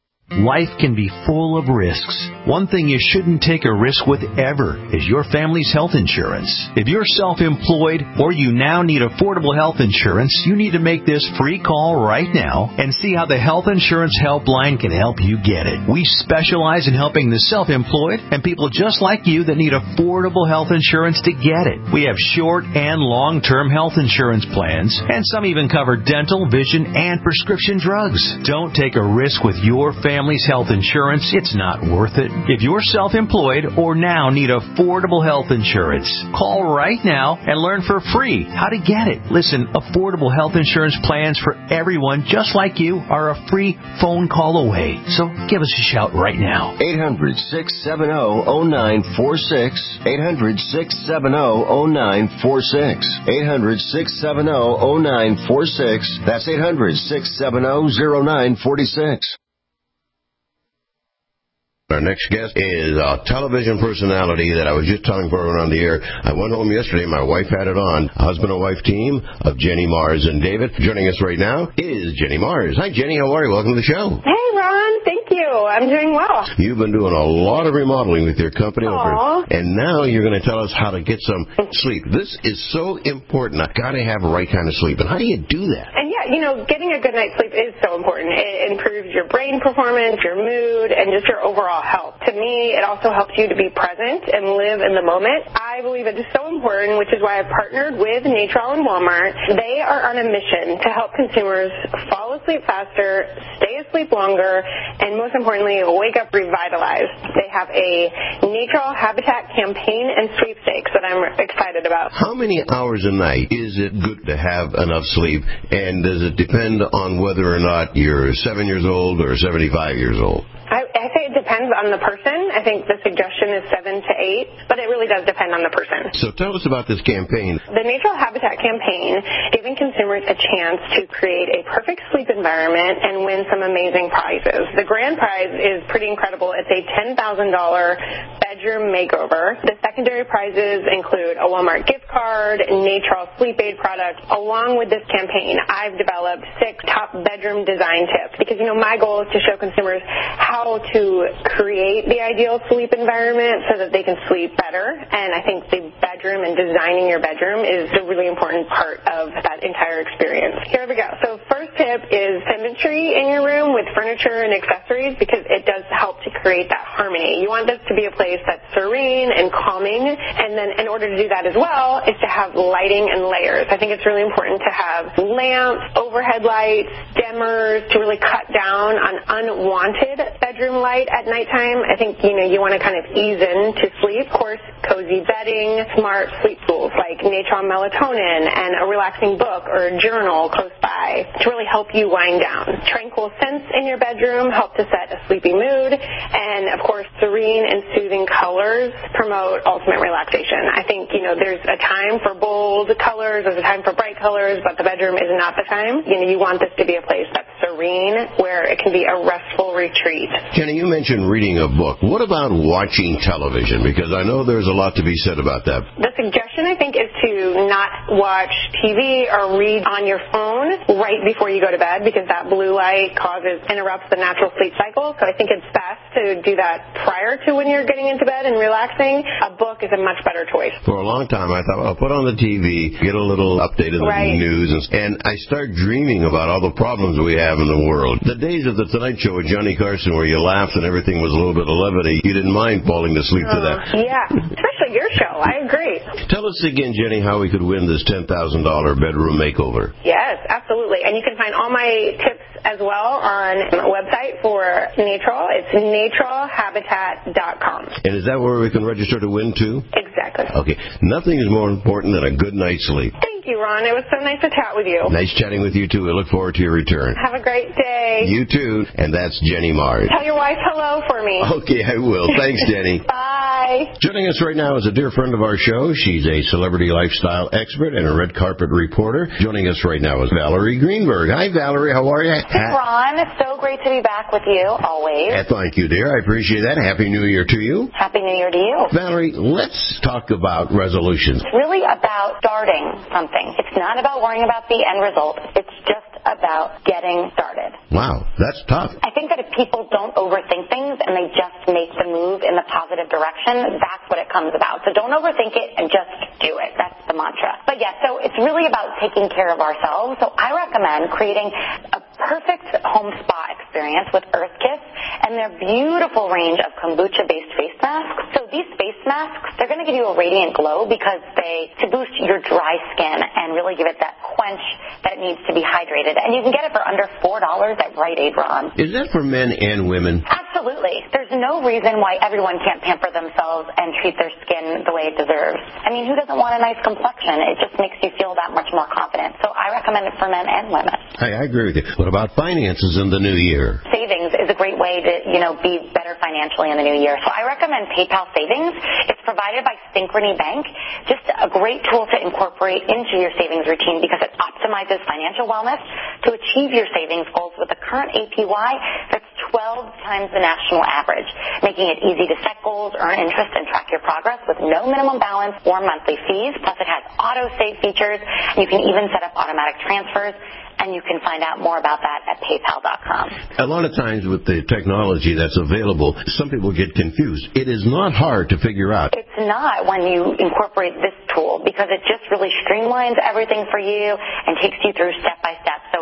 Life can be full of risks. One thing you shouldn't take a risk with ever is your family's health insurance. If you're self-employed or you now need affordable health insurance, you need to make this free call right now and see how the Health Insurance Helpline can help you get it. We specialize in helping the self-employed and people just like you that need affordable health insurance to get it. We have short and long-term health insurance plans, and some even cover dental, vision, and prescription drugs. Don't take a risk with your family. Family's health insurance, it's not worth it. If you're self-employed or now need affordable health insurance, call right now and learn for free how to get it. Listen, affordable health insurance plans for everyone just like you are a free phone call away. So give us a shout right now. eight hundred, six seven zero, zero nine four six. eight hundred, six seven zero, zero nine four six. eight hundred, six seven zero, zero nine four six. That's eight hundred, six seven zero, zero nine four six. Our next guest is a television personality that I was just telling everyone on the air. I went home yesterday. My wife had it on. A husband and wife team of Jenny Mars and David. Joining us right now is Jenny Mars. Hi, Jenny. How are you? Welcome to the show. Hey, Ron. Thank you. I'm doing well. You've been doing a lot of remodeling with your company. Aww. Over, and now you're going to tell us how to get some sleep. This is so important. I've got to have the right kind of sleep. And how do you do that? And yeah, you know, getting a good night's sleep is so important. It improves your brain performance, your mood, and just your overall health. To me, it also helps you to be present and live in the moment. I believe it is so important, which is why I've partnered with Natrol and Walmart. They are on a mission to help consumers fall asleep faster, stay asleep longer, and most importantly, wake up revitalized. They have a Natrol Habitat campaign and sweepstakes that I'm excited about. How many hours a night is it good to have enough sleep, and does it depend on whether or not you're seven years old or seventy-five years old? I, I say it depends on the person. I think the suggestion is seven to eight, but it really does depend on the person. So tell us about this campaign. The Natrol Habitat campaign, giving consumers a chance to create a perfect sleep environment and win some amazing prizes. The grand prize is pretty incredible. It's a ten thousand dollars bedroom makeover. The secondary prizes include a Walmart gift card, Natrol sleep aid product. Along with this campaign, I've developed six top bedroom design tips because, you know, my goal is to show consumers how to create the ideal sleep environment so that they can sleep better. And I think the bedroom and designing your bedroom is a really important part of that entire experience. Here we go. So first tip is symmetry in your room with furniture and accessories because it does help to create that harmony. You want this to be a place that's serene and calming. And then in order to do that as well is to have lighting and layers. I think it's really important to have lamps, overhead lights, dimmers to really cut down on unwanted bedroom light at nighttime. I think, you know, you want to kind of ease in to sleep. Of course, cozy bedding, smart sleep tools like Natrol Melatonin and a relaxing book or a journal close by to really help you wind down. Tranquil scents in your bedroom help to set a sleepy mood. And, of course, serene and soothing colors promote ultimate relaxation. I think, you know, there's a time for bold colors, there's a time for bright colors, but the bedroom is not the time. You know, you want this to be a place that's serene where it can be a restful retreat. Jenny, you mentioned reading a book. What about watching television? Because I know there's a lot to be said about that. The suggestion, I think, is to not watch T V or read on your phone right before you go to bed because that blue light causes, interrupts the natural sleep cycle. So I think it's best to do that prior to when you're getting into bed and relaxing. A book is a much better choice. For a long time, I thought, I'll put on the T V, get a little update of the Right. news, and, and I start dreaming about all the problems we have in the world. The days of the Tonight Show with Johnny Carson where you laughed and everything was a little bit of levity, you didn't mind falling to sleep to that. Yeah, especially your show. I agree. Tell us again, Jenny, how we could win this ten thousand dollars bedroom makeover. Yes, absolutely. And you can find all my tips as well on the website for Natrol. It's natrol habitat dot com. And is that where we can register to win, too? Exactly. Okay. Nothing is more important than a good night's sleep. Thank you, Ron. It was so nice to chat with you. Nice chatting with you, too. I look forward to your return. Have a great day. You, too. And that's Jenny Mars. Tell your wife hello for me. Okay, I will. Thanks, Jenny. Bye. Joining us right now is a dear friend of our show. She's a celebrity lifestyle expert and a red carpet reporter. Joining us right now is Valerie Greenberg. Hi, Valerie. How are you? Hey, Ron. It's so great to be back with you, always. Uh, thank you, dear. I appreciate that. Happy New Year to you. Happy New Year to you. Valerie, let's talk about resolutions. It's really about starting something. It's not about worrying about the end result. It's just about getting started. Wow, that's tough. I think that if people don't overthink things and they just make the move in the positive direction, that's what it comes about. So don't overthink it and just do it. That's the mantra. But yeah, so it's really about taking care of ourselves. So I recommend creating a perfect home spa experience with Earth Kiss and their beautiful range of kombucha-based face masks. So these face masks, they're going to give you a radiant glow because they, to boost your dry skin and really give it that quench that it needs to be hydrated. And you can get it for under four dollars at Rite Aid, Ron. Is that for men and women? Absolutely. There's no reason why everyone can't pamper themselves and treat their skin the way it deserves. I mean, who doesn't want a nice complexion? It just makes you feel that much more confident. So I recommend it for men and women. I, I agree with you. What about finances in the new year? Savings is a great way to, you know, be better financially in the new year. So I recommend PayPal Savings. It's provided by Synchrony Bank. Just a great tool to incorporate into your savings routine because it optimizes financial wellness to achieve your savings goals with a current A P Y that's twelve times the national average, making it easy to set goals, earn interest, and track your progress with no minimum balance or monthly fees. Plus, it has auto-save features. You can even set up automatic transfers. And you can find out more about that at PayPal dot com. A lot of times with the technology that's available, some people get confused. It is not hard to figure out. It's not when you incorporate this tool because it just really streamlines everything for you and takes you through step by step. So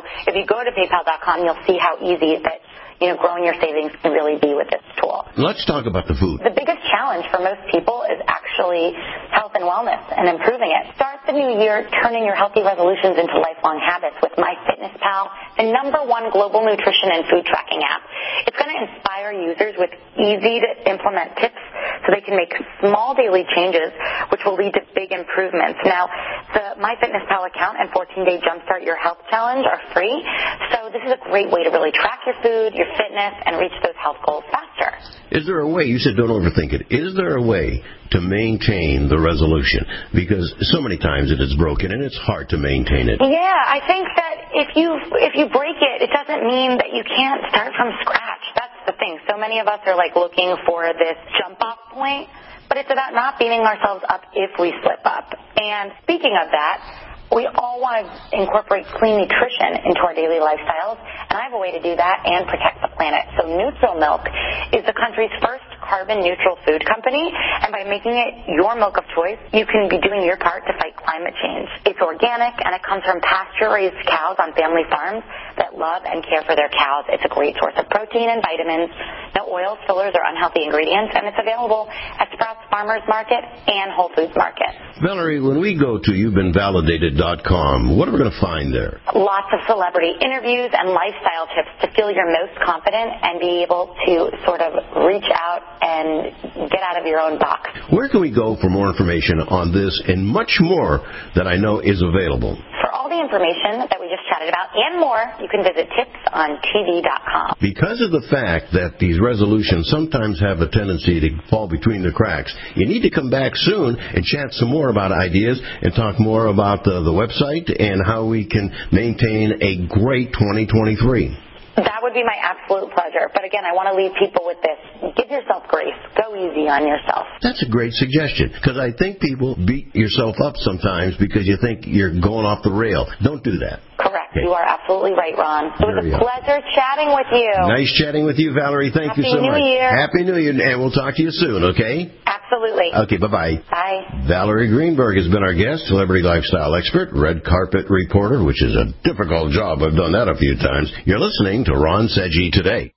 if you go to PayPal dot com, you'll see how easy that, you know, growing your savings can really be with this tool. Let's talk about the food. The biggest challenge for most people is actually health and wellness and improving it. Start the new year turning your healthy resolutions into lifelong habits with MyFitnessPal, the number one global nutrition and food tracking app. It's going to inspire users with easy-to-implement tips so they can make small daily changes, which will lead to big improvements. Now, the MyFitnessPal account and fourteen-day Jumpstart Your Health Challenge are free, so this is a great way to really track your food, your fitness, and reach those health goals faster. Is there a way, you said don't overthink it, is there a way to maintain the resolution? Because so many times it is broken and it's hard to maintain it. Yeah, I think that if you if you break it, it doesn't mean that you can't start from scratch. That's the thing. So many of us are like looking for this jump-off point, but it's about not beating ourselves up if we slip up. And speaking of that, we all want to incorporate clean nutrition into our daily lifestyles, and I have a way to do that and protect the planet. So Neutral Milk is the country's first carbon-neutral food company, and by making it your milk of choice, you can be doing your part to fight climate change. It's organic, and it comes from pasture-raised cows on family farms that love and care for their cows. It's a great source of protein and vitamins, no oils, fillers, or unhealthy ingredients, and it's available at Sprouts Farmers Market and Whole Foods Market. Valerie, when we go to you've been validated dot com, what are we going to find there? Lots of celebrity interviews and lifestyle tips to feel your most confident and be able to sort of reach out and get out of your own box. Where can we go for more information on this and much more that I know is available? For all the information that we just chatted about and more, you can visit tips on T V dot com. Because of the fact that these resolutions sometimes have a tendency to fall between the cracks, you need to come back soon and chat some more about ideas and talk more about the, the website and how we can maintain a great twenty twenty-three. That would be my absolute pleasure. But again, I want to leave people with this. Give yourself grace. Go easy on yourself. That's a great suggestion, because I think people beat yourself up sometimes because you think you're going off the rail. Don't do that. Correct. Okay. You are absolutely right, Ron. It was a pleasure chatting with you. Nice chatting with you, Valerie. Thank Happy you so New much. Year. Happy New Year, and we'll talk to you soon, okay? Absolutely. Okay, bye-bye. Bye. Valerie Greenberg has been our guest, celebrity lifestyle expert, red carpet reporter, which is a difficult job. I've done that a few times. You're listening to Ron Seggi Today.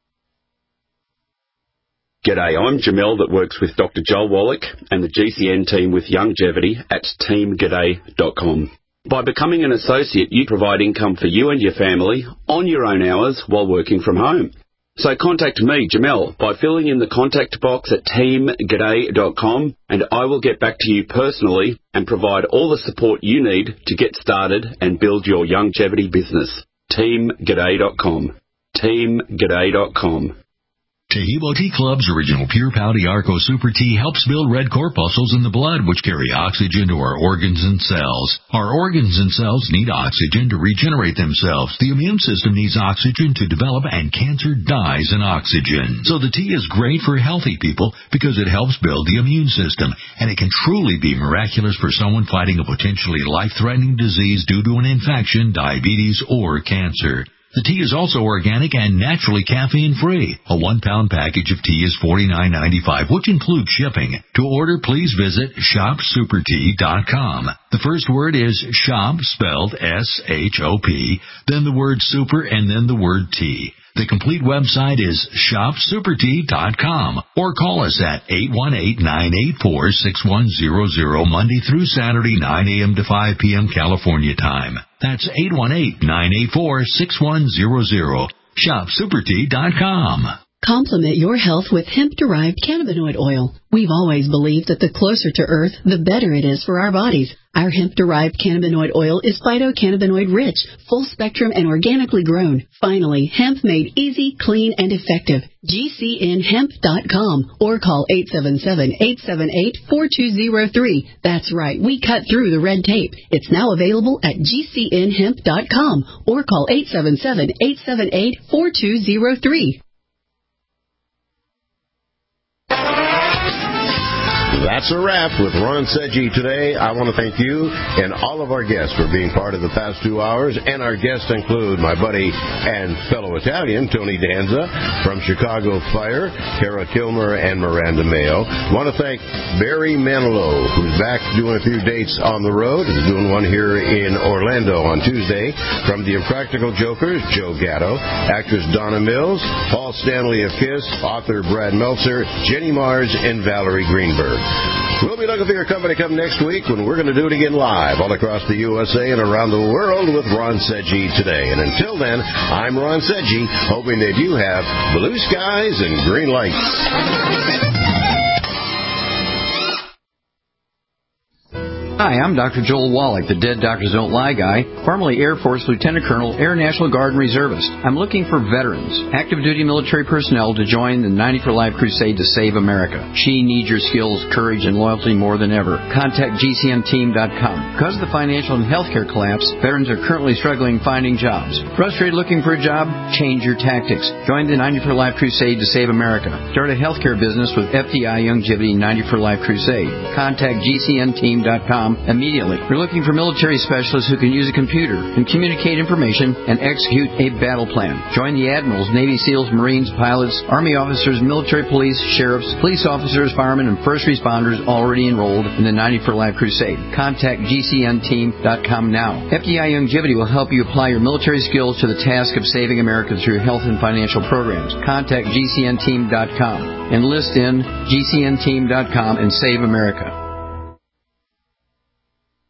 G'day, I'm Jamel that works with Doctor Joel Wallach and the G C N team with Longevity at team g'day dot com. By becoming an associate, you provide income for you and your family on your own hours while working from home. So contact me, Jamel, by filling in the contact box at team g'day dot com, and I will get back to you personally and provide all the support you need to get started and build your longevity business. team g'day dot com. team g'day dot com. Tahibo Tea Club's original Pure Pouty Arco Super Tea helps build red corpuscles in the blood, which carry oxygen to our organs and cells. Our organs and cells need oxygen to regenerate themselves. The immune system needs oxygen to develop, and cancer dies in oxygen. So the tea is great for healthy people because it helps build the immune system, and it can truly be miraculous for someone fighting a potentially life-threatening disease due to an infection, diabetes, or cancer. The tea is also organic and naturally caffeine-free. A one-pound package of tea is forty-nine ninety-five, which includes shipping. To order, please visit shop super tea dot com. The first word is shop, spelled S H O P, then the word super, and then the word tea. The complete website is shop super tea dot com, or call us at eight one eight, nine eight four, six one zero zero Monday through Saturday, nine a.m. to five p.m. California time. That's eight one eight, nine eight four, six one zero zero. shop super tea dot com. Complement your health with hemp-derived cannabinoid oil. We've always believed that the closer to Earth, the better it is for our bodies. Our hemp-derived cannabinoid oil is phytocannabinoid-rich, full-spectrum, and organically grown. Finally, hemp made easy, clean, and effective. G C N hemp dot com or call eight seven seven, eight seven eight, four two zero three. That's right, we cut through the red tape. It's now available at G C N hemp dot com or call eight seven seven, eight seven eight, four two zero three. That's a wrap with Ron Seggi today. I want to thank you and all of our guests for being part of the past two hours. And our guests include my buddy and fellow Italian, Tony Danza, from Chicago Fire, Kara Kilmer, and Miranda Mayo. I want to thank Barry Manilow, who's back doing a few dates on the road. He's doing one here in Orlando on Tuesday. From the Impractical Jokers, Joe Gatto, actress Donna Mills, Paul Stanley of KISS, author Brad Meltzer, Jenny Mars, and Valerie Greenberg. We'll be looking for your company come next week when we're going to do it again live all across the U S A and around the world with Ron Seggi today. And until then, I'm Ron Seggi, hoping that you have blue skies and green lights. Hi, I'm Doctor Joel Wallach, the Dead Doctors Don't Lie guy, formerly Air Force Lieutenant Colonel, Air National Guard and Reservist. I'm looking for veterans, active duty military personnel to join the ninety for Life crusade to save America. She needs your skills, courage, and loyalty more than ever. Contact G C N team dot com. Because of the financial and healthcare collapse, veterans are currently struggling finding jobs. Frustrated looking for a job? Change your tactics. Join the ninety for Life crusade to save America. Start a healthcare business with F D I Longevity ninety for Life crusade. Contact G C N team dot com immediately. We're looking for military specialists who can use a computer and communicate information and execute a battle plan. Join the admirals, Navy SEALs, Marines, pilots, Army officers, military police, sheriffs, police officers, firemen, and first responders already enrolled in the ninety for Life crusade. Contact G C N team dot com now. F D I Longevity will help you apply your military skills to the task of saving America through health and financial programs. Contact G C N team dot com. Enlist in G C N team dot com and save America.